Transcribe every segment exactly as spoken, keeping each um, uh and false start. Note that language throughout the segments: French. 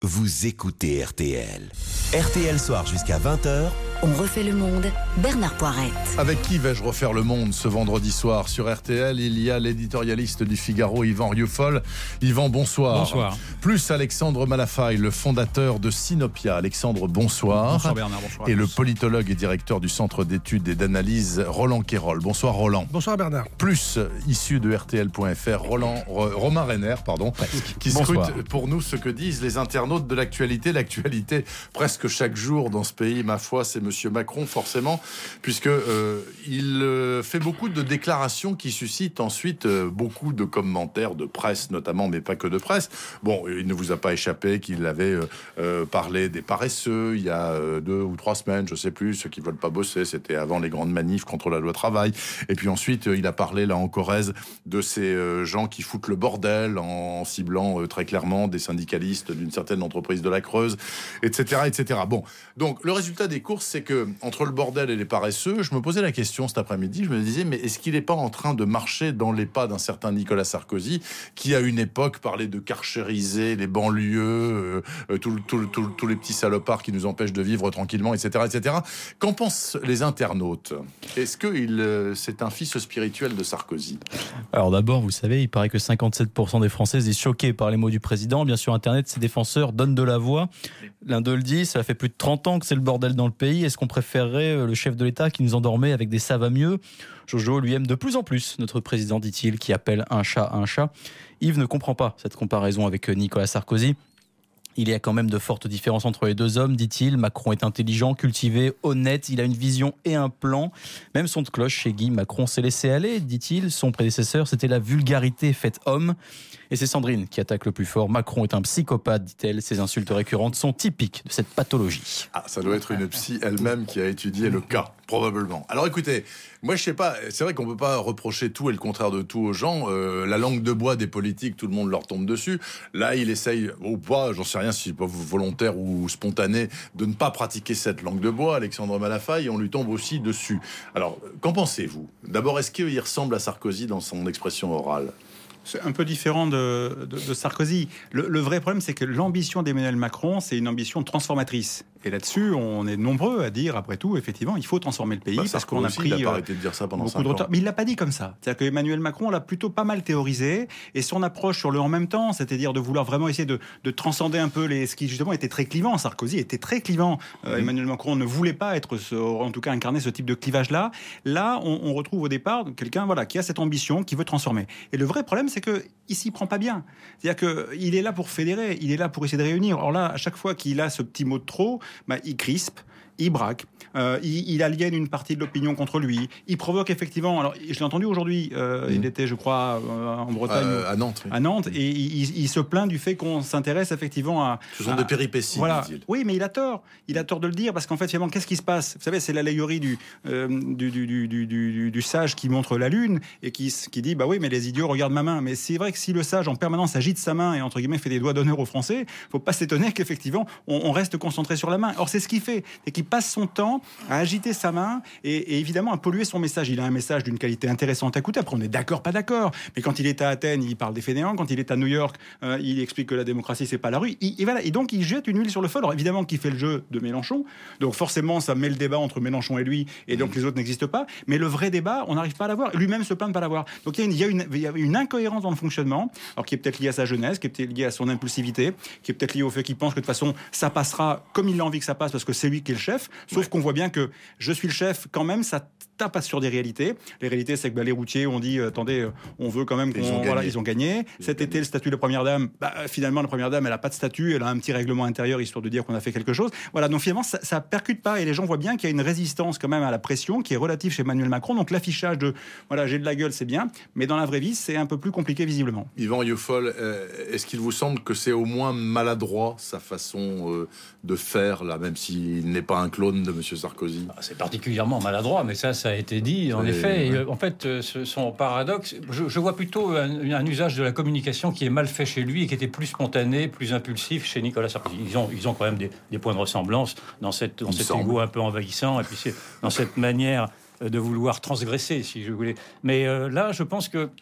Vous écoutez R T L. R T L Soir jusqu'à vingt heures. On refait le monde, Bernard Poirette. Avec qui vais-je refaire le monde ce vendredi soir sur R T L? Il y a l'éditorialiste du Figaro, Yvan Rieufol. Yvan, bonsoir. Bonsoir. Plus Alexandre Malafaille, le fondateur de Sinopia. Alexandre, bonsoir. Bonsoir Bernard, bonsoir. Et le politologue et directeur du Centre d'études et d'analyse, Roland Quérol. Bonsoir Roland. Bonsoir Bernard. Plus issu de R T L point F R, Roland, R- Romain Renner, pardon, qui Bonsoir. scrute pour nous ce que disent les internautes de l'actualité. L'actualité, presque chaque jour dans ce pays, ma foi, c'est Monsieur Macron, forcément, puisque euh, il euh, fait beaucoup de déclarations qui suscitent ensuite euh, beaucoup de commentaires de presse, notamment, mais pas que de presse. Bon, il ne vous a pas échappé qu'il avait euh, euh, parlé des paresseux il y a euh, deux ou trois semaines, je sais plus, ceux qui veulent pas bosser, c'était avant les grandes manifs contre la loi travail. Et puis ensuite, euh, il a parlé, là en Corrèze, de ces euh, gens qui foutent le bordel en ciblant euh, très clairement des syndicalistes d'une certaine entreprise de la Creuse, et cetera, et cetera. Bon, donc le résultat des courses, c'est que entre le bordel et les paresseux, je me posais la question cet après-midi, je me disais, mais est-ce qu'il n'est pas en train de marcher dans les pas d'un certain Nicolas Sarkozy, qui à une époque parlait de karchériser les banlieues, euh, tous tout, tout, tout les petits salopards qui nous empêchent de vivre tranquillement, et cetera, et cetera. Qu'en pensent les internautes? Est-ce que il, euh, c'est un fils spirituel de Sarkozy? Alors d'abord, vous savez, il paraît que cinquante-sept pour cent des Français se disent choqués par les mots du président. Bien sûr, Internet, ses défenseurs donnent de la voix. L'un d'eux le dit, ça fait plus de trente ans que c'est le bordel dans le pays. Est-ce qu'on préférerait le chef de l'État qui nous endormait avec des ça va mieux? Jojo lui aime de plus en plus, notre président, dit-il, qui appelle un chat un chat. Yves ne comprend pas cette comparaison avec Nicolas Sarkozy. Il y a quand même de fortes différences entre les deux hommes, dit-il. Macron est intelligent, cultivé, honnête. Il a une vision et un plan. Même son de cloche chez Guy, Macron s'est laissé aller, dit-il. Son prédécesseur, c'était la vulgarité faite homme. Et c'est Sandrine qui attaque le plus fort. Macron est un psychopathe, dit-elle. Ces insultes récurrentes sont typiques de cette pathologie. Ah, ça doit être une psy elle-même qui a étudié le cas, probablement. Alors écoutez, moi je sais pas, c'est vrai qu'on peut pas reprocher tout et le contraire de tout aux gens. Euh, la langue de bois des politiques, tout le monde leur tombe dessus. Là, il essaye, ou pas, j'en sais rien si c'est pas volontaire ou spontané, de ne pas pratiquer cette langue de bois, Alexandre Malafaille, et on lui tombe aussi dessus. Alors, qu'en pensez-vous? D'abord, est-ce qu'il ressemble à Sarkozy dans son expression orale? C'est un peu différent de, de, de Sarkozy. Le, le vrai problème, c'est que l'ambition d'Emmanuel Macron, c'est une ambition transformatrice. Et là-dessus, on est nombreux à dire, après tout, effectivement, il faut transformer le pays, bah, parce qu'on a pris... Il n'a pas arrêté de dire ça pendant cinq de retard. ans. Mais il l'a pas dit comme ça. C'est-à-dire qu'Emmanuel Macron l'a plutôt pas mal théorisé, et son approche sur le en même temps, c'est-à-dire de vouloir vraiment essayer de, de transcender un peu les, ce qui justement était très clivant. Sarkozy était très clivant. Euh, mmh. Emmanuel Macron ne voulait pas être, ce, en tout cas, incarner ce type de clivage-là. Là, on, on retrouve au départ quelqu'un, voilà, qui a cette ambition, qui veut transformer. Et le vrai problème, c'est que ici, il prend pas bien. C'est-à-dire qu'il est là pour fédérer, il est là pour essayer de réunir. Or là, à chaque fois qu'il a ce petit mot de trop, bah, il crispe, il braque, euh, il, il aliène une partie de l'opinion contre lui, il provoque effectivement, alors je l'ai entendu aujourd'hui, euh, mmh. il était je crois euh, en Bretagne, euh, à Nantes, oui. à Nantes, et il, il se plaint du fait qu'on s'intéresse effectivement à... Ce sont à, des péripéties, voilà. dit-il. Oui, mais il a tort, il a tort de le dire, parce qu'en fait finalement, qu'est-ce qui se passe? Vous savez, c'est l'allégorie du, euh, du, du, du, du, du, du sage qui montre la lune, et qui, qui dit, bah oui, mais les idiots regardent ma main. Mais c'est vrai que si le sage en permanence agite sa main, et entre guillemets fait des doigts d'honneur aux Français, faut pas s'étonner qu'effectivement, on, on reste concentré sur la main. Or, c'est ce qu'il fait, et qu'il passe son temps à agiter sa main et, et évidemment à polluer son message. Il a un message d'une qualité intéressante à écouter. Après, on est d'accord, pas d'accord. Mais quand il est à Athènes, il parle des fainéants. Quand il est à New York, euh, il explique que la démocratie, c'est pas la rue. Il, et, voilà. Et donc, il jette une huile sur le feu. Alors, évidemment, qu'il fait le jeu de Mélenchon. Donc, forcément, ça met le débat entre Mélenchon et lui. Et donc, mmh. les autres n'existent pas. Mais le vrai débat, on n'arrive pas à l'avoir. Lui-même se plaint de pas l'avoir. Donc, il y a une, il y a une, il y a une incohérence dans le fonctionnement. Alors, qui est peut-être liée à sa jeunesse, qui est peut-être liée à son impulsivité, qui est peut-être liée au fait qu'il pense que de toute façon, ça passera comme il a envie que ça passe parce que c'est lui qui est le chef. Sauf ouais. qu'on voit bien que je suis le chef, quand même, ça tape sur des réalités. Les réalités, c'est que bah, les routiers ont dit, euh, attendez, euh, on veut quand même qu'on... Ils ont voilà, ils ont gagné. Ils Cet ont été, gagné. Le statut de première dame, bah, finalement, la première dame, elle n'a pas de statut, elle a un petit règlement intérieur, histoire de dire qu'on a fait quelque chose. Voilà, donc finalement, ça, ça percute pas, et les gens voient bien qu'il y a une résistance quand même à la pression, qui est relative chez Emmanuel Macron. Donc l'affichage de, voilà, j'ai de la gueule, c'est bien, mais dans la vraie vie, c'est un peu plus compliqué, visiblement. Yvan Rieufol, euh, est-ce qu'il vous semble que c'est au moins maladroit, sa façon euh, de faire, là, même s'il n'est pas un clone de M. Sarkozy? C'est particulièrement maladroit, mais ça, ça a été dit, en et effet. Et, en fait, ce, son paradoxe, je, je vois plutôt un, un usage de la communication qui est mal fait chez lui et qui était plus spontané, plus impulsif chez Nicolas Sarkozy. Ils ont, ils ont quand même des, des points de ressemblance dans, cette, dans cet égo un peu envahissant, et puis c'est dans cette manière de vouloir transgresser, si je voulais. Mais euh, là, je pense que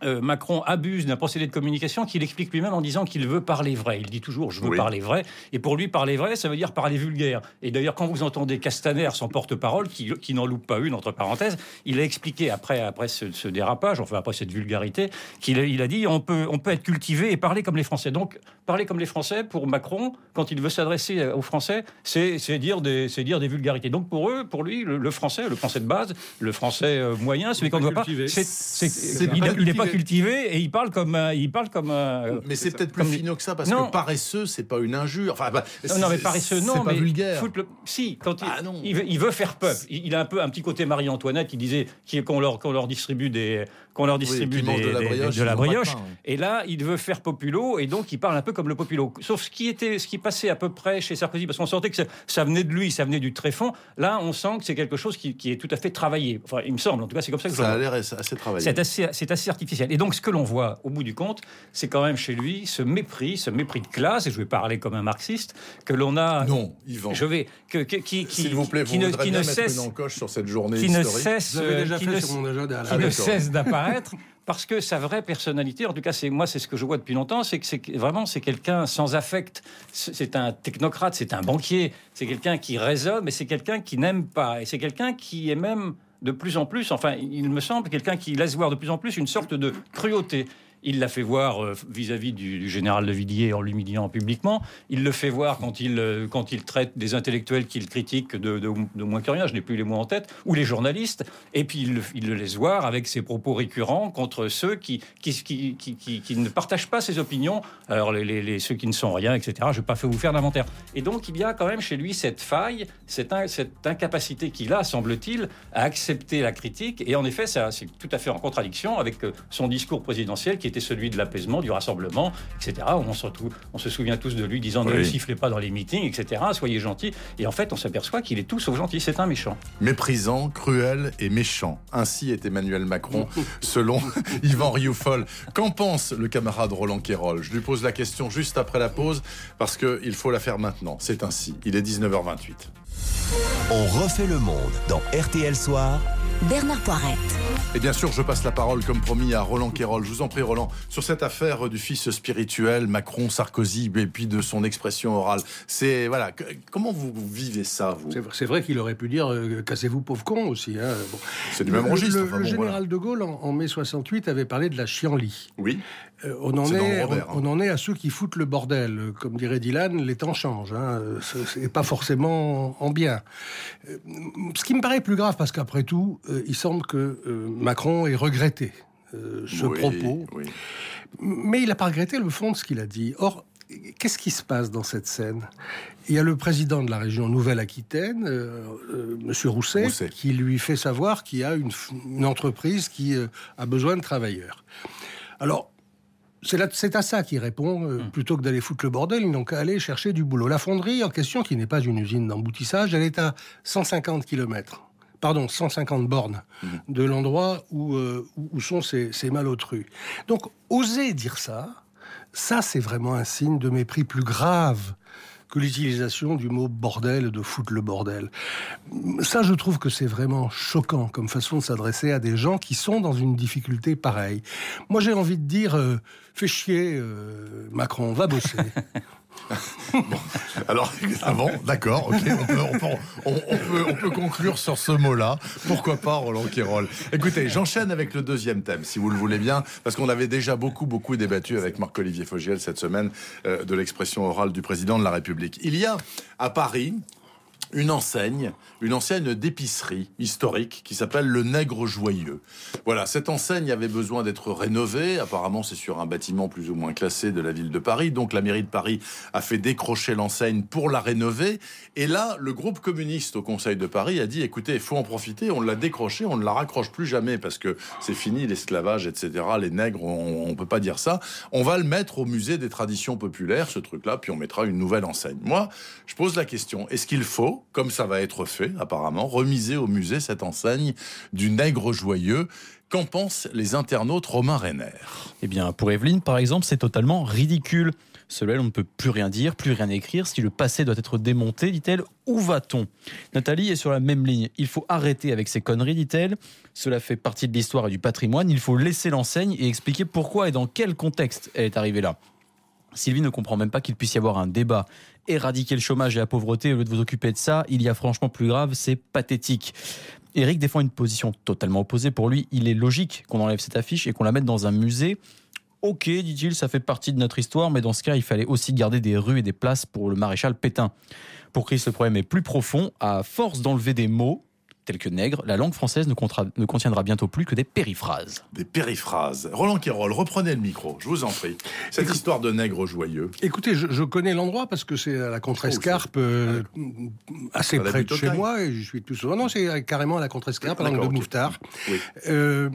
Euh, Macron abuse d'un procédé de communication qu'il explique lui-même en disant qu'il veut parler vrai. Il dit toujours « je veux oui. parler vrai ». Et pour lui, parler vrai, ça veut dire parler vulgaire. Et d'ailleurs, quand vous entendez Castaner, son porte-parole, qui, qui n'en loupe pas une, entre parenthèses, il a expliqué après, après ce, ce dérapage, enfin après cette vulgarité, qu'il a, il a dit on peut, on peut être cultivé et parler comme les Français. Donc, parler comme les Français, pour Macron, quand il veut s'adresser aux Français, c'est, c'est, dire, des, c'est dire des vulgarités. Donc pour eux, pour lui, le, le français, le français de base, le français euh, moyen, celui qu'on ne voit pas, c'est, c'est, c'est, il n'est pas cultivé et il parle comme un, il parle comme un, mais c'est, c'est peut-être plus finot que ça parce non. que paresseux c'est pas une injure, enfin bah, non, non mais paresseux non, c'est pas mais vulgaire. Le... si quand il, ah, il, veut, il veut faire peuple, il, il a un peu un petit côté Marie-Antoinette, il disait qu'on leur qu'on leur distribue des qu'on leur distribue oui, des, de la brioche, de la brioche. Pain, oui. Et là il veut faire populo et donc il parle un peu comme le populo, sauf ce qui était ce qui passait à peu près chez Sarkozy parce qu'on sentait que ça, ça venait de lui, ça venait du tréfonds. Là on sent que c'est quelque chose qui, qui est tout à fait travaillé, enfin il me semble, en tout cas c'est comme ça que ça je a l'air assez travaillé. C'est assez, c'est assez artificiel et donc ce que l'on voit au bout du compte, c'est quand même chez lui ce mépris, ce mépris de classe, et je vais parler comme un marxiste, que l'on a... Non, Yvan. Je vais... Que, que, qui, qui, S'il vous plaît, qui vous ne, voudrez qui bien ne mettre cesse, une encoche sur cette journée qui historique. Ne cesse, vous avez déjà qui fait ne, sur mon agenda. Qui ah, ne cesse d'apparaître, parce que sa vraie personnalité, en tout cas, c'est, moi, c'est ce que je vois depuis longtemps, c'est que c'est, vraiment, c'est quelqu'un sans affect. C'est un technocrate, c'est un banquier, c'est quelqu'un qui raisonne, mais c'est quelqu'un qui n'aime pas. Et c'est quelqu'un qui est même... de plus en plus, enfin, il me semble, quelqu'un qui laisse voir de plus en plus une sorte de cruauté. Il l'a fait voir euh, vis-à-vis du, du général de Villiers en l'humiliant publiquement. Il le fait voir quand il, euh, quand il traite des intellectuels qu'il critique de, de, de moins que rien, je n'ai plus les mots en tête, ou les journalistes. Et puis il, il le laisse voir avec ses propos récurrents contre ceux qui, qui, qui, qui, qui, qui ne partagent pas ses opinions. Alors les, les, les, ceux qui ne sont rien, et cetera. Je ne vais pas vous faire d'inventaire. Et donc il y a quand même chez lui cette faille, cette, in, cette incapacité qu'il a, semble-t-il, à accepter la critique. Et en effet, ça, c'est tout à fait en contradiction avec son discours présidentiel qui était celui de l'apaisement, du rassemblement, et cetera. On se, retrouve, on se souvient tous de lui disant oui. Ne sifflez pas dans les meetings, et cetera. Soyez gentils. Et en fait, on s'aperçoit qu'il est tout sauf gentil. C'est un méchant. Méprisant, cruel et méchant. Ainsi est Emmanuel Macron, selon Yvan Rioufol. Qu'en pense le camarade Roland Quérol ? Je lui pose la question juste après la pause, parce qu'il faut la faire maintenant. C'est ainsi. Il est dix-neuf heures vingt-huit. On refait le monde dans R T L Soir. Bernard Poirette. Et bien sûr, je passe la parole, comme promis, à Roland Quérol. Je vous en prie, Roland, sur cette affaire du fils spirituel, Macron, Sarkozy, et puis de son expression orale. C'est, voilà, comment vous vivez ça, vous ? C'est, c'est vrai qu'il aurait pu dire euh, « cassez-vous, pauvre con » aussi. Hein. Bon. C'est du même registre. Le, enfin, le bon, général voilà. de Gaulle, en, en mai soixante-huit, avait parlé de la chienlit. Oui. Euh, on, en c'est est, Robert, on, hein. on en est à ceux qui foutent le bordel. Comme dirait Dylan, les temps changent. Hein. C'est pas forcément en bien. Euh, ce qui me paraît plus grave, parce qu'après tout, euh, il semble que euh, Macron ait regretté euh, ce oui, propos. Oui. Mais il n'a pas regretté le fond de ce qu'il a dit. Or, qu'est-ce qui se passe dans cette scène ? Il y a le président de la région Nouvelle-Aquitaine, euh, euh, Monsieur Rousset, Rousset, qui lui fait savoir qu'il y a une, une entreprise qui euh, a besoin de travailleurs. Alors, c'est, là, c'est à ça qu'il répond, euh, mmh. plutôt que d'aller foutre le bordel, ils n'ont qu'à aller chercher du boulot. La fonderie en question, qui n'est pas une usine d'emboutissage, elle est à cent cinquante kilomètres. Pardon, cent cinquante bornes mmh. de l'endroit où, euh, où sont ces, ces malotrus. Donc, oser dire ça, ça, c'est vraiment un signe de mépris plus grave que l'utilisation du mot bordel, de foutre le bordel. Ça, je trouve que c'est vraiment choquant comme façon de s'adresser à des gens qui sont dans une difficulté pareille. Moi, j'ai envie de dire, euh, fais chier, euh, Macron, va bosser. Bon, alors, ah bon, d'accord, ok, on peut, on, peut, on, on, peut, on peut conclure sur ce mot-là. Pourquoi pas, Roland Quérol ? Écoutez, j'enchaîne avec le deuxième thème, si vous le voulez bien, parce qu'on avait déjà beaucoup, beaucoup débattu avec Marc-Olivier Fogiel cette semaine euh, de l'expression orale du président de la République. Il y a à Paris une enseigne, une enseigne d'épicerie historique qui s'appelle le Nègre Joyeux. Voilà, cette enseigne avait besoin d'être rénovée. Apparemment, c'est sur un bâtiment plus ou moins classé de la ville de Paris. Donc, la mairie de Paris a fait décrocher l'enseigne pour la rénover. Et là, le groupe communiste au Conseil de Paris a dit, écoutez, il faut en profiter. On l'a décroché, on ne la raccroche plus jamais parce que c'est fini, l'esclavage, et cetera. Les nègres, on ne peut pas dire ça. On va le mettre au musée des traditions populaires, ce truc-là, puis on mettra une nouvelle enseigne. Moi, je pose la question, est-ce qu'il faut, comme ça va être fait apparemment, remiser au musée cette enseigne du Nègre Joyeux ? Qu'en pensent les internautes Romain Renner ? Eh bien, pour Evelyne, par exemple, c'est totalement ridicule. Seul, on ne peut plus rien dire, plus rien écrire. Si le passé doit être démonté, dit-elle, où va-t-on ? Nathalie est sur la même ligne. Il faut arrêter avec ces conneries, dit-elle. Cela fait partie de l'histoire et du patrimoine. Il faut laisser l'enseigne et expliquer pourquoi et dans quel contexte elle est arrivée là. Sylvie ne comprend même pas qu'il puisse y avoir un débat. Éradiquer le chômage et la pauvreté au lieu de vous occuper de ça, il y a franchement plus grave, c'est pathétique. Éric défend une position totalement opposée. Pour lui, il est logique qu'on enlève cette affiche et qu'on la mette dans un musée. Ok, dit-il, ça fait partie de notre histoire, mais dans ce cas, il fallait aussi garder des rues et des places pour le maréchal Pétain. Pour Chris, le problème est plus profond. À force d'enlever des mots, tels que nègre, la langue française ne, comptera, ne contiendra bientôt plus que des périphrases. Des périphrases. Roland Quérol, reprenez le micro, je vous en prie. Cette Écoute, histoire de nègre joyeux. Écoutez, je, je connais l'endroit parce que c'est à la Contrescarpe, euh, assez à près de chez moi, et je suis plus souvent. Non, c'est carrément à la Contrescarpe, à l'angle de Mouffetard. Oui. Euh,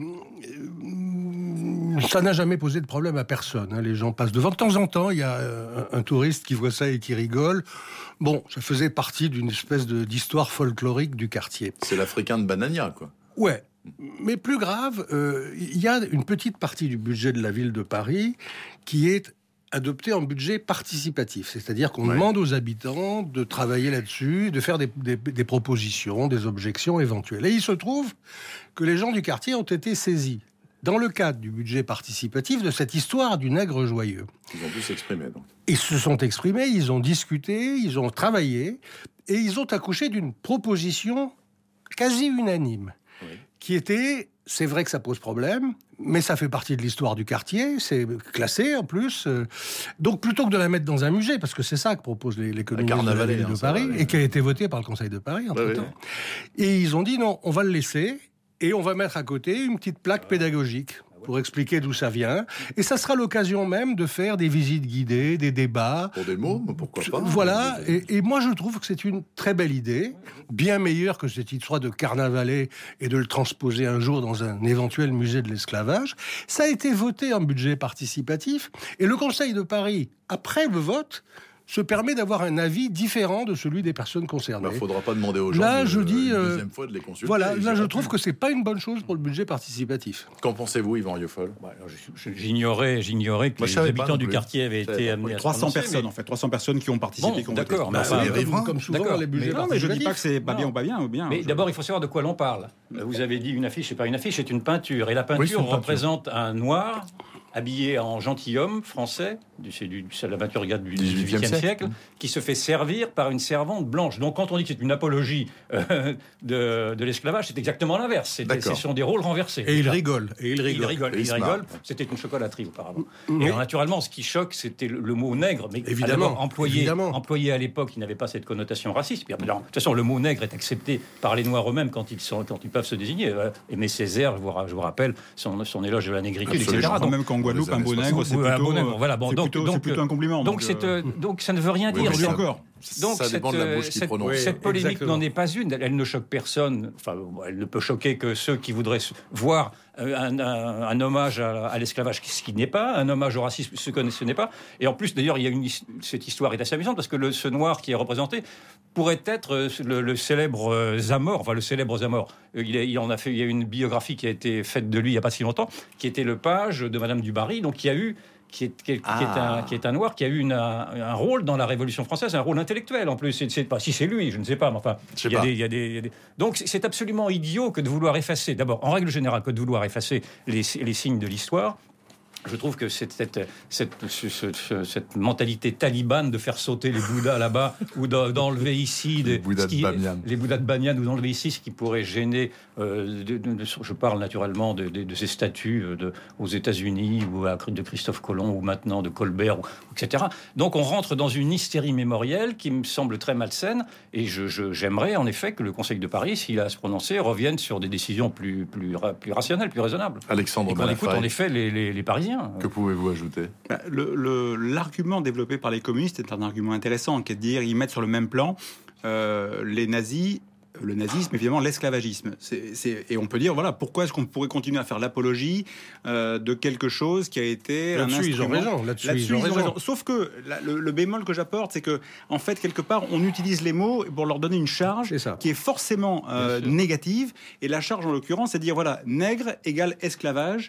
ça n'a jamais posé de problème à personne. Hein. Les gens passent devant. De temps en temps, il y a un, un touriste qui voit ça et qui rigole. Bon, ça faisait partie d'une espèce de, d'histoire folklorique du quartier. C'est l'Africain de Banania, quoi. Ouais. Mais plus grave, euh, il y a une petite partie du budget de la ville de Paris qui est adoptée en budget participatif. C'est-à-dire qu'on ouais. demande aux habitants de travailler là-dessus, de faire des, des, des propositions, des objections éventuelles. Et il se trouve que les gens du quartier ont été saisis dans le cadre du budget participatif de cette histoire du nègre joyeux. Ils ont pu s'exprimer, donc. Ils se sont exprimés, ils ont discuté, ils ont travaillé, et ils ont accouché d'une proposition quasi unanime, oui. qui était, c'est vrai que ça pose problème, mais ça fait partie de l'histoire du quartier, c'est classé en plus. Donc plutôt que de la mettre dans un musée, parce que c'est ça que proposent les, les communistes de la ville de Paris, et qui a été voté par le Conseil de Paris, entre-temps. Bah, oui. Et ils ont dit non, on va le laisser, et on va mettre à côté une petite plaque pédagogique pour expliquer d'où ça vient. Et ça sera l'occasion même de faire des visites guidées, des débats. Pour des mots, pourquoi pas. Voilà. Et, et moi, je trouve que c'est une très belle idée, bien meilleure que cette histoire de carnavalet et de le transposer un jour dans un éventuel musée de l'esclavage. Ça a été voté en budget participatif. Et le Conseil de Paris, après le vote, se permet d'avoir un avis différent de celui des personnes concernées. Il ne faudra pas demander aux gens là, de, je dis, une deuxième fois de les consulter. Voilà, là je trouve que ce n'est pas une bonne chose pour le budget participatif. Qu'en pensez-vous, Yvan Rieufol? bah, J'ignorais, j'ignorais que Moi, les habitants du quartier avaient été amenés à trois cents personnes, mais... en fait, trois cents personnes qui ont participé. Bon, qui ont d'accord, mais enfin, comme, comme souvent dans les budgets participatifs. Mais je ne dis pas que c'est pas bien ou pas bien. Ou bien mais je... d'abord, il faut savoir de quoi l'on parle. Vous avez dit une affiche, c'est pas une affiche, c'est une peinture. Et la peinture oui, représente peinture. un noir habillé en gentilhomme français, c'est, du, c'est la aventurière du dix-huitième siècle, siècle, qui se fait servir par une servante blanche. Donc quand on dit que c'est une apologie euh, de, de l'esclavage, c'est exactement l'inverse. C'est, ce sont des rôles renversés. Et il rigole. Et il rigole. Il rigole. Et il rigole. C'était une chocolaterie auparavant. Mmh. Et alors, naturellement, ce qui choque, c'était le, le mot nègre. Mais évidemment, employé, évidemment. employé à l'époque, il n'avait pas cette connotation raciste. Puis, alors, de toute façon, le mot nègre est accepté par les Noirs eux-mêmes quand ils, sont, quand ils peuvent se désigner. Aimé Césaire, je vous, je vous rappelle, son, son éloge de la négritude, et cetera. Donc, même qu'en Guadeloupe, un beau nègre, c'est plutôt, bon nègre, voilà, bon, c'est, donc, plutôt, donc, c'est plutôt un compliment. Donc, donc, euh... donc ça ne veut rien oui, dire. Ça, encore. Donc ça cette, dépend de la bouche qui cette, prononce. Oui, cette polémique exactement. n'en est pas une. Elle ne choque personne. Enfin, elle ne peut choquer que ceux qui voudraient voir un, un, un hommage à, à l'esclavage, ce qui n'est pas, un hommage au racisme, ce que ce n'est pas. Et en plus, d'ailleurs, il y a une, cette histoire est assez amusante parce que le, ce noir qui est représenté pourrait être le, le célèbre Zamor, enfin le célèbre Zamor. Il, est, il en a fait. Il y a une biographie qui a été faite de lui il n'y a pas si longtemps, qui était le page de Madame du Barry, donc qui a eu. Qui est, qui, est, ah. qui, est un, qui est un noir qui a eu une, un, un rôle dans la Révolution française, un rôle intellectuel en plus. C'est, c'est pas si c'est lui, je ne sais pas, mais enfin, il y a des, il y a des, il y a des... donc c'est, c'est absolument idiot que de vouloir effacer. D'abord, en règle générale, que de vouloir effacer les, les signes de l'histoire. Je trouve que cette, cette, cette, cette, cette mentalité talibane de faire sauter les Bouddhas là-bas ou d'enlever ici des, les Bouddhas de Bamiyan, les Bouddhas de Bamiyan ou d'enlever ici ce qui pourrait gêner. Euh, de, de, de, je parle naturellement de, de, de ces statues de, aux États-Unis ou à, de Christophe Colomb ou maintenant de Colbert, ou, et cetera. Donc on rentre dans une hystérie mémorielle qui me semble très malsaine et je, je, j'aimerais en effet que le Conseil de Paris, s'il a à se prononcer, revienne sur des décisions plus, plus, plus rationnelles, plus raisonnables. Alexandre et qu'on écoute en effet les, les, les Parisiens. Que pouvez-vous ajouter ? le, le, L'argument développé par les communistes est un argument intéressant, qui est de dire ils mettent sur le même plan euh, les nazis, le nazisme, évidemment, l'esclavagisme. C'est, c'est, et on peut dire, voilà, pourquoi est-ce qu'on pourrait continuer à faire l'apologie euh, de quelque chose qui a été là-dessus, un instrument... Ils ont raison. Là-dessus, là-dessus ils ont ils ont raison. raison. Sauf que la, le, le bémol que j'apporte, c'est que, en fait, quelque part, on utilise les mots pour leur donner une charge qui est forcément euh, négative. Et la charge, en l'occurrence, c'est de dire, voilà, nègre égale esclavage.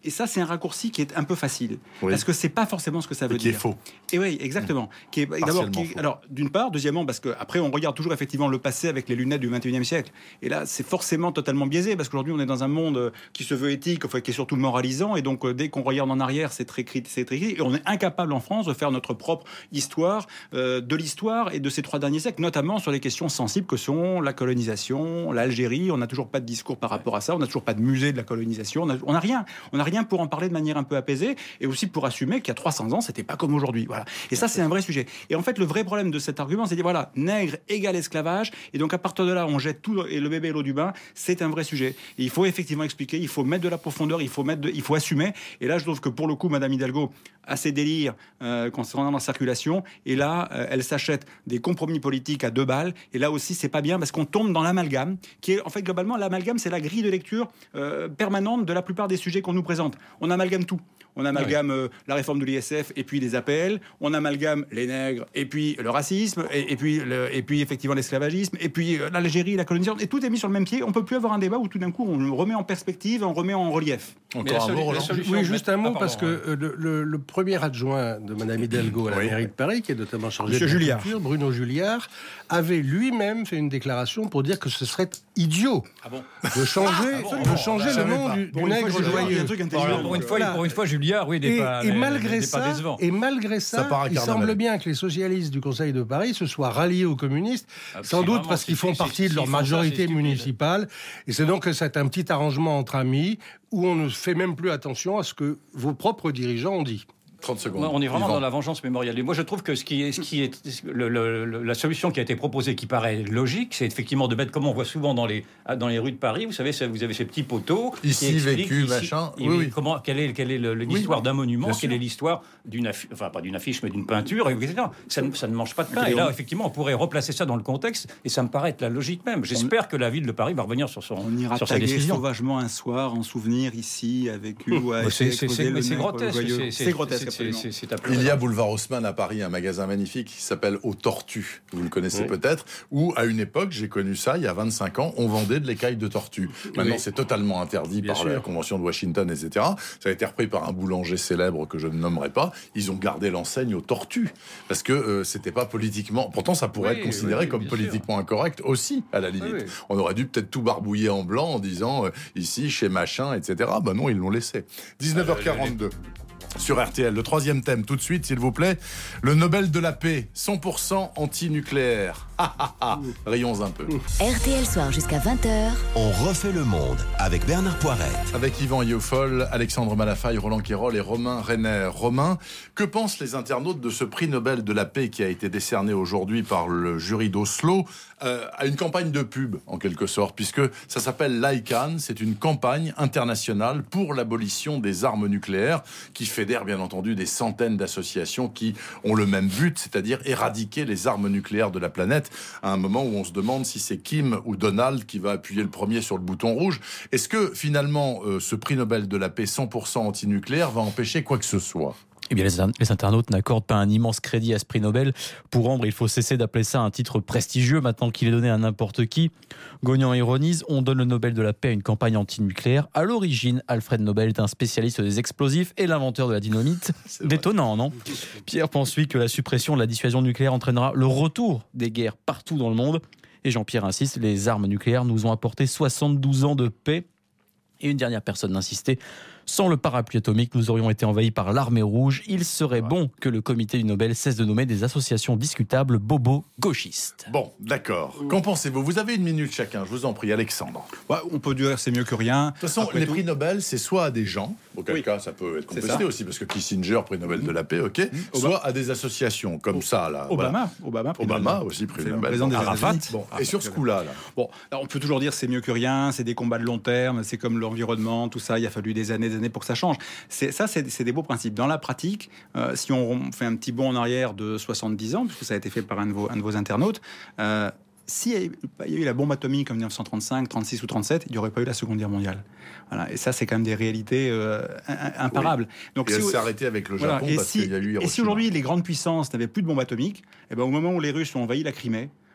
Et ça, c'est un raccourci qui est un peu facile. Oui. Parce que c'est pas forcément ce que ça veut et dire. Qui est faux. Et oui, exactement. Mmh. Qui est, d'abord, qui est, alors, d'une part, deuxièmement, parce qu'après, on regarde toujours effectivement le passé avec les lunettes du vingt et unième siècle. Et là, c'est forcément totalement biaisé, parce qu'aujourd'hui, on est dans un monde qui se veut éthique, enfin, qui est surtout moralisant. Et donc, dès qu'on regarde en arrière, c'est très critique. C'est très critique. Et on est incapable en France de faire notre propre histoire euh, de l'histoire et de ces trois derniers siècles, notamment sur les questions sensibles que sont la colonisation, l'Algérie. On n'a toujours pas de discours par rapport à ça. On n'a toujours pas de musée de la colonisation. On n'a rien. On n'a rien pour en parler de manière un peu apaisée et aussi pour assumer qu'il y a trois cents ans, c'était pas comme aujourd'hui. Voilà. Et ça, c'est un vrai sujet. Et en fait, le vrai problème de cet argument, c'est de dire voilà, nègre égale esclavage. Et donc, à partir de là, on jette tout et le bébé et l'eau du bain. C'est un vrai sujet. Et il faut effectivement expliquer. Il faut mettre de la profondeur. Il faut mettre, de, il faut assumer. Et là, je trouve que pour le coup, Madame Hidalgo a ses délires euh, concernant la circulation. Et là, euh, elle s'achète des compromis politiques à deux balles. Et là aussi, c'est pas bien parce qu'on tombe dans l'amalgame, qui est en fait globalement l'amalgame, c'est la grille de lecture euh, permanente de la plupart des sujets qu'on nous présente. On amalgame tout. On amalgame oui. euh, la réforme de l'I S F et puis les A P L. On amalgame les nègres et puis le racisme et, et puis le, et puis effectivement l'esclavagisme et puis euh, l'Algérie, la colonisation. Et tout est mis sur le même pied. On peut plus avoir un débat où tout d'un coup on le remet en perspective, on remet en relief. Encore un mot, Roland. Oui, juste un mot ah, parce que euh, le, le, le premier adjoint de Madame Hidalgo à la oui. mairie de Paris, qui est notamment chargé Monsieur de la Julliard. culture, Bruno Julliard, avait lui-même fait une déclaration pour dire que ce serait idiot Ah bon de changer, Ah bon de changer Ah, le bon, nom pas. du, du Pour une fois, nègre Julliard, joyeux. il y a un truc intelligent. Alors, pour une fois, Voilà. pour une fois, Julliard, oui, n'est Et, pas, et n'est- malgré n'est pas ça, décevant. et malgré ça, Ça part à il carnaval. semble bien que les socialistes du Conseil de Paris se soient ralliés aux communistes, Ah, sans c'est doute vraiment- parce qu'ils c'est- font c'est- partie de s'ils leur font ça, majorité c'est stupide. municipale. Et c'est donc que c'est un petit arrangement entre amis où on ne fait même plus attention à ce que vos propres dirigeants ont dit. trente secondes. On est vraiment Yvan. dans la vengeance mémorielle. Et moi, je trouve que ce qui est, ce qui est le, le, le, la solution qui a été proposée, qui paraît logique, c'est effectivement de mettre, comme on voit souvent dans les, dans les rues de Paris, vous savez, vous avez ces petits poteaux. Ici, qui expliquent vécu, ici, machin. et Oui, oui. Comment, quelle est, quelle est le- l'histoire oui, d'un monument, bien quelle sûr. est l'histoire d'une affiche, enfin pas d'une affiche, mais d'une peinture, et cetera. Ça, ne- ça ne mange pas de pain. Et là, effectivement, on pourrait replacer ça dans le contexte, et ça me paraît être la logique même. J'espère que la ville de Paris va revenir sur, son, On ira sur sa taguer décision. sauvagement un soir en souvenir ici avec eux. Bah, c'est- c'est- c'est- mais c'est grotesque. c'est- C'est grotesque, c'est- absolument. c'est- c'est à pleurer. Il y a boulevard Haussmann à Paris un magasin magnifique qui s'appelle Aux Tortues, vous le connaissez Oui. peut-être, où à une époque, j'ai connu ça, il y a vingt-cinq ans, on vendait de l'écaille de tortue. Maintenant, Oui. c'est totalement interdit Bien par sûr. la Convention de Washington, et cetera. Ça a été repris par un boulanger célèbre que je ne nommerai pas. Ils ont gardé l'enseigne aux tortues, parce que euh, c'était pas politiquement... Pourtant, ça pourrait Oui, être considéré oui, comme bien politiquement incorrect aussi, à la limite. Oui, oui. On aurait dû peut-être tout barbouiller en blanc en disant euh, ici, chez machin, et cetera. Ben non, ils l'ont laissé. dix-neuf heures quarante-deux. Sur R T L, le troisième thème, tout de suite, s'il vous plaît. Le Nobel de la paix, cent pour cent anti-nucléaire. Ah ah ah, rions un peu. R T L Soir jusqu'à vingt heures. On refait le monde avec Bernard Poirette. Avec Yvan Yeufol, Alexandre Malafaille, Roland Quérol et Romain Renner. Romain, que pensent les internautes de ce prix Nobel de la paix qui a été décerné aujourd'hui par le jury d'Oslo euh, à une campagne de pub, en quelque sorte, puisque ça s'appelle l'ICAN, c'est une campagne internationale pour l'abolition des armes nucléaires qui fédère bien entendu des centaines d'associations qui ont le même but, c'est-à-dire éradiquer les armes nucléaires de la planète, à un moment où on se demande si c'est Kim ou Donald qui va appuyer le premier sur le bouton rouge. Est-ce que finalement euh, ce prix Nobel de la paix cent pour cent anti-nucléaire va empêcher quoi que ce soit ? Eh bien, les, les internautes n'accordent pas un immense crédit à ce prix Nobel. Pour rendre, il faut cesser d'appeler ça un titre prestigieux maintenant qu'il est donné à n'importe qui. Gognan ironise, on donne le Nobel de la paix à une campagne anti-nucléaire. À l'origine, Alfred Nobel est un spécialiste des explosifs et l'inventeur de la dynamite. Détonnant, non ? Pierre pense, lui, que la suppression de la dissuasion nucléaire entraînera le retour des guerres partout dans le monde. Et Jean-Pierre insiste, les armes nucléaires nous ont apporté soixante-douze ans de paix. Et une dernière personne insistait, sans le parapluie atomique, nous aurions été envahis par l'armée rouge. Il serait ouais. bon que le comité du Nobel cesse de nommer des associations discutables bobos gauchistes. Bon, d'accord. Qu'en pensez-vous ? Vous avez une minute chacun, je vous en prie, Alexandre. Ouais, on peut dire c'est mieux que rien. De toute façon, Après les tout... prix Nobel, c'est soit à des gens, auquel oui. cas ça peut être contesté aussi, parce que Kissinger, prix Nobel de la paix, ok, mmh. soit à des associations comme ça, là. Obama, voilà. Obama, Obama aussi, prix Nobel. Arafat. Bon, et sur ce coup-là, là. Bon, alors on peut toujours dire c'est mieux que rien, c'est des combats de long terme, c'est comme l'environnement, tout ça, il a fallu des années, des années pour que ça change. C'est, ça, c'est, c'est des beaux principes. Dans la pratique, euh, si on fait un petit bond en arrière de soixante-dix ans, puisque ça a été fait par un de vos, un de vos internautes, euh, s'il y a eu la bombe atomique en dix-neuf cent trente-cinq, trente-six ou trente-sept, il n'y aurait pas eu la Seconde Guerre mondiale. Voilà. Et ça, c'est quand même des réalités euh, imparables. Oui. Donc, et si elle vous... s'est arrêtée avec le Japon voilà. parce si, qu'il y a eu Hiroshima. Et si aujourd'hui, les grandes puissances n'avaient plus de bombe atomique, eh ben, au moment où les Russes ont envahi la Crimée,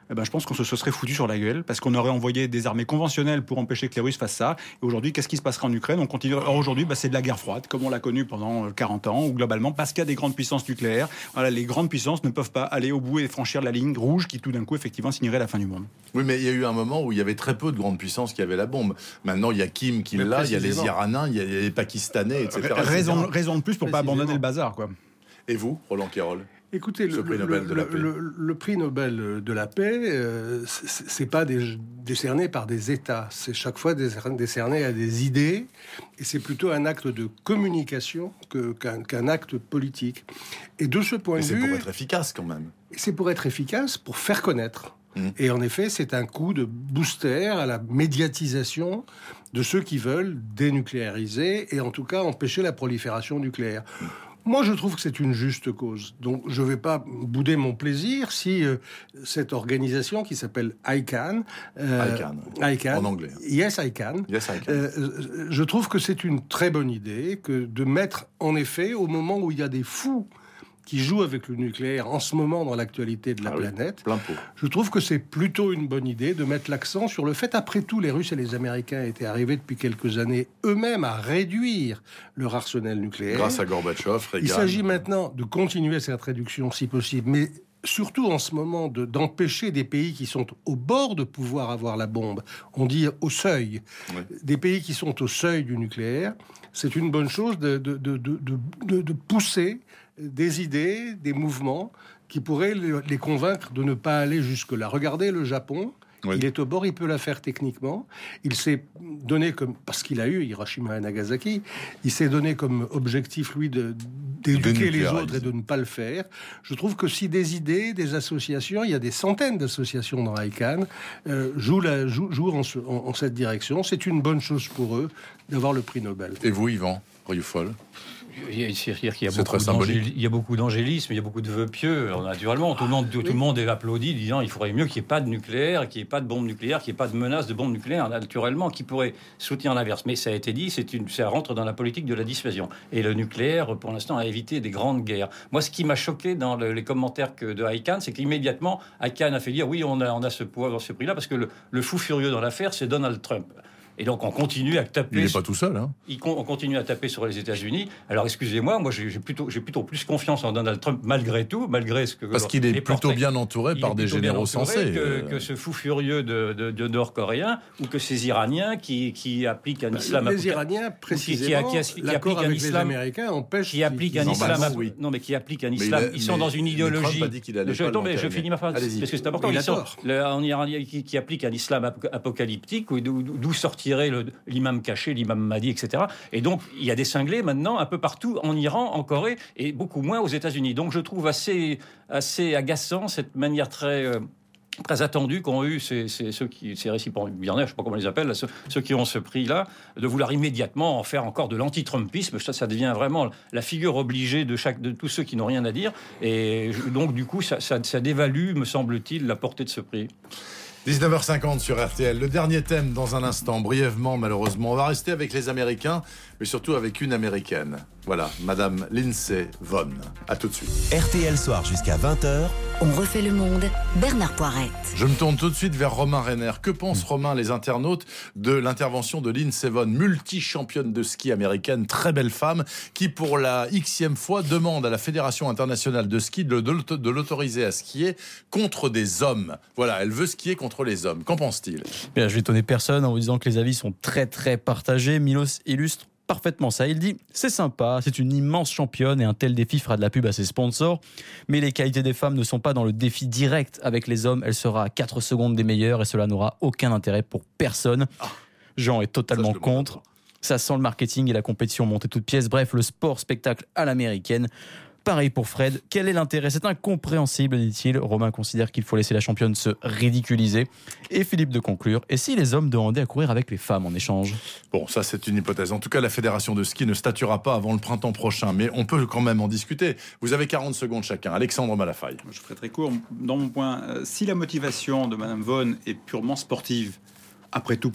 eh ben, je pense qu'on se serait foutu sur la gueule, parce qu'on aurait envoyé des armées conventionnelles pour empêcher que les Russes fassent ça. Et aujourd'hui, qu'est-ce qui se passera en Ukraine? On continue. Alors aujourd'hui, bah, c'est de la guerre froide, comme on l'a connu pendant quarante ans, ou globalement, parce qu'il y a des grandes puissances nucléaires. Voilà, les grandes puissances ne peuvent pas aller au bout et franchir la ligne rouge qui, tout d'un coup, effectivement, signerait la fin du monde. Oui, mais il y a eu un moment où il y avait très peu de grandes puissances qui avaient la bombe. Maintenant, il y a Kim qui l'a, il y a les Iraniens, il y a les Pakistanais, et cetera. Raison, raison de plus pour pas abandonner le bazar, quoi. Et vous, Roland Quérol? Écoutez, le, prix le, le, le, le prix Nobel de la paix, euh, c'est pas des, décerné par des États. C'est chaque fois décerné à des idées, et c'est plutôt un acte de communication que, qu'un, qu'un acte politique. Et de ce point et de vue, vue, c'est pour être efficace quand même. C'est pour être efficace, pour faire connaître. Mmh. Et en effet, c'est un coup de booster à la médiatisation de ceux qui veulent dénucléariser et en tout cas empêcher la prolifération nucléaire. Mmh. Moi, je trouve que c'est une juste cause. Donc, je ne vais pas bouder mon plaisir si euh, cette organisation qui s'appelle I C A N... Euh, I C A N, I C A N, en anglais. Yes, I C A N. Yes, I C A N. Euh, je trouve que c'est une très bonne idée que de mettre, en effet, au moment où il y a des fous qui jouent avec le nucléaire en ce moment dans l'actualité de la ah planète, oui, plein pot. Je trouve que c'est plutôt une bonne idée de mettre l'accent sur le fait, après tout, les Russes et les Américains étaient arrivés depuis quelques années eux-mêmes à réduire leur arsenal nucléaire. Grâce à Gorbatchev, Reagan. Il s'agit maintenant de continuer cette réduction si possible, mais surtout en ce moment de, d'empêcher des pays qui sont au bord de pouvoir avoir la bombe, on dit au seuil, oui. Des pays qui sont au seuil du nucléaire, c'est une bonne chose de, de, de, de, de, de pousser des idées, des mouvements qui pourraient les convaincre de ne pas aller jusque-là. Regardez le Japon, oui. Il est au bord, il peut la faire techniquement. Il s'est donné comme, parce qu'il a eu Hiroshima et Nagasaki, il s'est donné comme objectif, lui, de, d'éduquer les autres et de ne pas le faire. Je trouve que si des idées, des associations, il y a des centaines d'associations dans I C A N, euh, jouent, la, jouent, jouent en, ce, en, en cette direction, c'est une bonne chose pour eux d'avoir le prix Nobel. Et vous, Yvan Rieufol? Il y a, c'est-à-dire qu'il y a, beaucoup d'angélisme, il y a beaucoup d'angélisme, il y a beaucoup de vœux pieux. Alors, naturellement, tout le monde, tout, tout le monde est applaudi, disant qu'il faudrait mieux qu'il n'y ait pas de nucléaire, qu'il n'y ait pas de bombe nucléaire, qu'il n'y ait pas de menace de bombe nucléaire, naturellement, qui pourrait soutenir l'inverse. Mais ça a été dit, c'est une, ça rentre dans la politique de la dissuasion. Et le nucléaire, pour l'instant, a évité des grandes guerres. Moi, ce qui m'a choqué dans le, les commentaires que, de I C A N, c'est qu'immédiatement, I C A N a fait dire oui, on a, on a ce poids, ce prix-là, parce que le, le fou furieux dans l'affaire, c'est Donald Trump. Et donc on continue à taper. Il n'est pas tout seul, hein. On continue à taper sur les États-Unis. Alors excusez-moi, moi j'ai, j'ai plutôt, j'ai plutôt plus confiance en Donald Trump malgré tout, malgré ce que. Parce qu'il est plutôt portraits, bien entouré par des généraux sensés. Que, euh... que ce fou furieux de, de, de Nord-Coréen ou que ces Iraniens qui, qui appliquent un bah, islam. Les Iraniens précisément. Qui, qui, qui, qui appliquent un islam. Les Américains empêchent. Qui appliquent un islam. Ap... Oui. Non mais qui appliquent un islam. Ils sont dans une idéologie. Je, non, mais je finis ma phrase parce que c'est important. Ils sont en Iranien qui appliquent un islam apocalyptique d'où sortirait l'imam caché, l'imam Mahdi, et cetera. Et donc, il y a des cinglés maintenant un peu partout en Iran, en Corée, et beaucoup moins aux États-Unis. Donc, je trouve assez, assez agaçant cette manière très... Euh, très attendus qu'ont eu ces, ces, ceux qui, ces récipiendaires, je ne sais pas comment on les appelle, là, ceux, ceux qui ont ce prix-là, de vouloir immédiatement en faire encore de l'anti-trumpisme. Ça, ça devient vraiment la figure obligée de, chaque, de tous ceux qui n'ont rien à dire. Et donc, du coup, ça, ça, ça dévalue, me semble-t-il, la portée de ce prix. dix-neuf heures cinquante sur R T L. Le dernier thème dans un instant, brièvement malheureusement. On va rester avec les Américains, mais surtout avec une Américaine. Voilà, Madame Lindsey Vonn. À tout de suite. R T L Soir jusqu'à vingt heures. On refait le monde. Bernard Poirette. Je me tourne tout de suite vers Romain Renner. Que pensent Romain, les internautes, de l'intervention de Lindsey Vonn, multi-championne de ski américaine, très belle femme, qui pour la xème fois demande à la Fédération internationale de ski de, de, de l'autoriser à skier contre des hommes. Voilà, elle veut skier contre les hommes. Qu'en pense-t-il ? Bien, je vais étonner personne en vous disant que les avis sont très très partagés. Milos illustre parfaitement ça. Il dit « C'est sympa, c'est une immense championne et un tel défi fera de la pub à ses sponsors. Mais les qualités des femmes ne sont pas dans le défi direct avec les hommes. Elle sera à quatre secondes des meilleures et cela n'aura aucun intérêt pour personne. Ah, » Jean est totalement ça, contre. Ça sent le marketing et la compétition montée toute pièce. Bref, le sport-spectacle à l'américaine. Pareil pour Fred. Quel est l'intérêt ? C'est incompréhensible, dit-il. Romain considère qu'il faut laisser la championne se ridiculiser. Et Philippe de conclure. Et si les hommes demandaient à courir avec les femmes en échange ? Bon, ça c'est une hypothèse. En tout cas, la fédération de ski ne statuera pas avant le printemps prochain. Mais on peut quand même en discuter. Vous avez quarante secondes chacun. Alexandre Malafaille. Je ferai très court. Dans mon point, euh, si la motivation de Madame Vonn est purement sportive, après tout, pourquoi pas ?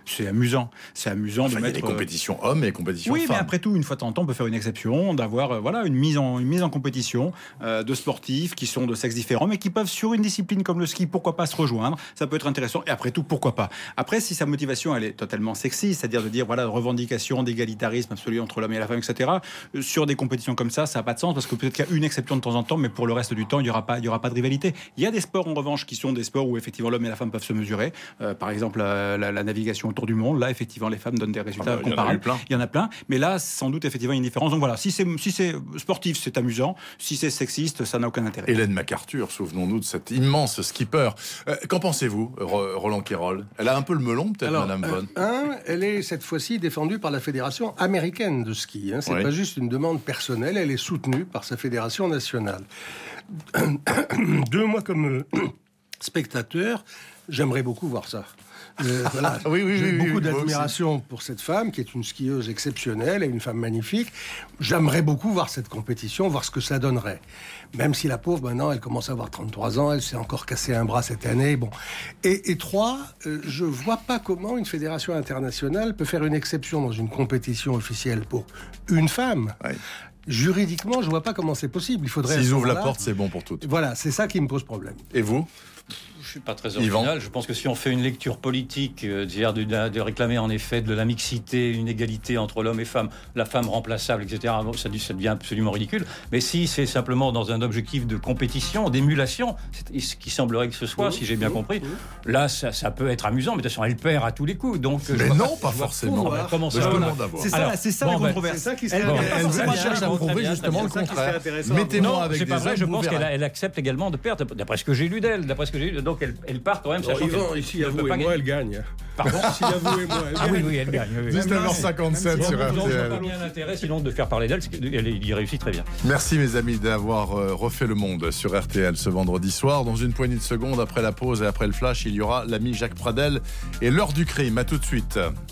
c'est amusant. C'est amusant enfin, de mettre... Il y a des compétitions hommes et des compétitions oui, femmes. Oui, mais après tout, une fois de temps en temps, on peut faire une exception, d'avoir euh, voilà, une, mise en, une mise en compétition euh, de sportifs qui sont de sexes différents, mais qui peuvent, sur une discipline comme le ski, pourquoi pas se rejoindre. Ça peut être intéressant. Et après tout, pourquoi pas. Après, si sa motivation, elle est totalement sexiste, c'est-à-dire de dire, voilà, revendication d'égalitarisme absolu entre l'homme et la femme, et cetera, euh, sur des compétitions comme ça, ça n'a pas de sens, parce que peut-être qu'il y a une exception de temps en temps, mais pour le reste du temps, il n'y aura pas, il y aura pas de rivalité. Il y a des sports, en revanche, qui sont des sports où, effectivement, l'homme et la femme peuvent se mesurer. Euh, par exemple, la, la, la navigation autour du monde. Là, effectivement, les femmes donnent des résultats ah bah, comparables. Il y en a eu plein. Il y en a plein. Mais là, sans doute, effectivement, il y a une différence. Donc voilà, si c'est, si c'est sportif, c'est amusant. Si c'est sexiste, ça n'a aucun intérêt. Hélène MacArthur, souvenons-nous de cet immense skipper. Euh, qu'en pensez-vous, Roland Quérol? Elle a un peu le melon, peut-être, Alors, Madame Von. Un, elle est cette fois-ci défendue par la Fédération américaine de ski. Hein. C'est oui. pas juste une demande personnelle, elle est soutenue par sa fédération nationale. Deux, moi, comme euh, spectateur, j'aimerais beaucoup voir ça. Euh, voilà. oui, oui, J'ai oui, beaucoup oui, d'admiration pour cette femme qui est une skieuse exceptionnelle et une femme magnifique. J'aimerais beaucoup voir cette compétition, voir ce que ça donnerait. Même si la pauvre, maintenant, elle commence à avoir trente-trois ans, elle s'est encore cassé un bras cette année. Bon. Et, et trois, euh, je vois pas comment une fédération internationale peut faire une exception dans une compétition officielle pour une femme. Oui. Juridiquement, je vois pas comment c'est possible. Il faudrait. S'ils ouvrent la porte, c'est bon pour toutes. Voilà, c'est ça qui me pose problème. Et vous ? Je suis pas très original. Je pense que si on fait une lecture politique, euh, de, de, de réclamer en effet de la mixité, une égalité entre l'homme et femme, la femme remplaçable, et cetera, ça, ça devient absolument ridicule. Mais si c'est simplement dans un objectif de compétition, d'émulation, ce qui semblerait que ce soit, oui, si j'ai bien oui, compris, oui. là, ça, ça peut être amusant. Mais de toute façon, elle perd à tous les coups. Donc, mais non, pas, pas forcément. Bah, comment ça, c'est ça, Alors, c'est ça bon, la controverse. C'est ça qui serait elle, elle, elle cherche à vous prouver justement le contraire. Mettez-moi avec c'est des pas vrai. hommes, Je pense qu'elle accepte également de perdre. D'après ce que j'ai lu d'elle, d'après ce que j'ai lu, donc elle, elle part quand même. Alors, Yvan, ici, à vous et moi, elle gagne. Pardon. Si à vous et moi, elle gagne. Ah oui, oui, elle gagne. Oui. dix-neuf heures cinquante-sept sur R T L. Je n'ai pas bien intérêt, sinon, de faire parler d'elle, parce qu'elle y réussit très bien. Merci, mes amis, d'avoir refait le monde sur R T L ce vendredi soir. Dans une poignée de secondes, après la pause et après le flash, il y aura l'ami Jacques Pradel et l'heure du crime. À tout de suite.